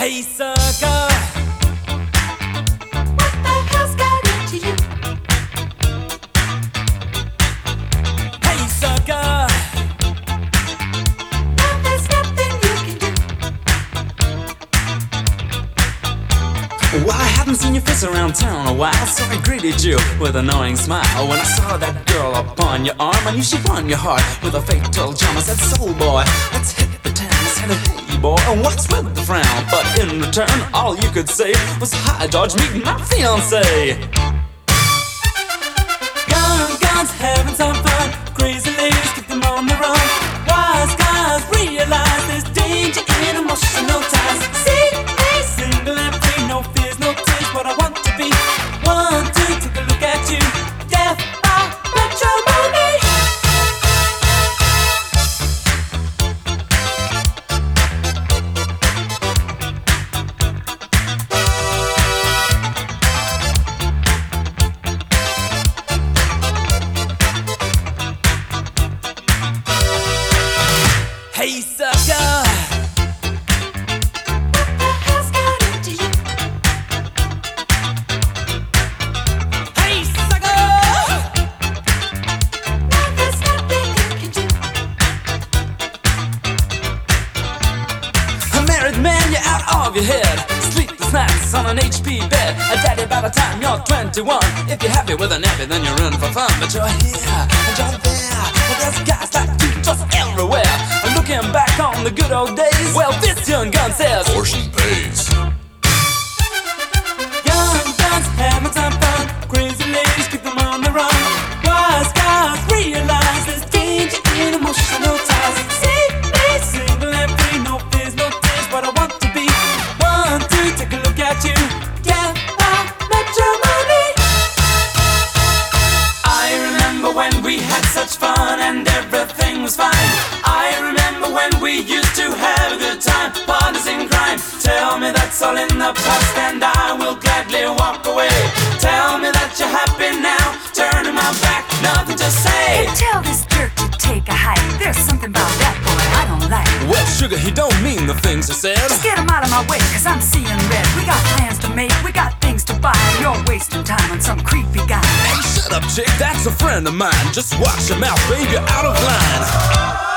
Hey sucker, What the hell's got into you? hey sucker, Now there's nothing you can do. well I haven't seen your face around town in a while, so I greeted you with an annoying smile. When I saw that girl upon your arm, I knew she'd won your heart with a fatal charm. I said, soul boy, let's hit the town. I said, hey boy, and what's with the frown? But in return, all you could say was, hi George, meet my fiancé. Guns, having some fun. Crazy ladies, keep them on the run. Wise guys realize there's danger in emotional ties. See me single and free, no fears, no tears. What I want to be. 1, 2, take a look at you. Death by matrimony. Hey sucker, What the hell's got into you? hey sucker. Now there's nothing you can do. A married man, you're out of your head. Sleepless nights on an HP bed. A daddy by the time you're 21. If you're happy with a nappy, then you're in for fun. But you're here and you're there. But there's guys like you just everywhere. And looking back on the good old days, well, this young gun says, Portion pays. young guns having some fun. Crazy ladies keep them on the run. Wise guys realize there's danger in emotional ties. See me single and free, no fears, no tears. What I want to be. 1, 2, take a look at you. Death by matrimony. I remember when we had such fun and everything was fine. I remember when we used to have a good time, partners in crime. Tell me that's all in the past and I will gladly walk away. Tell me that you're happy now, turning my back, nothing to say. Hey, tell this jerk to take a hike. There's something about that boy I don't like. Well, sugar, he don't mean the things he said. Just get him out of my way, cause I'm seeing red. We got plans to make, we got things to buy. You're wasting time on some creepy guy. Hey, shut up, chick, that's a friend of mine. Just watch your mouth, baby, you're out of line.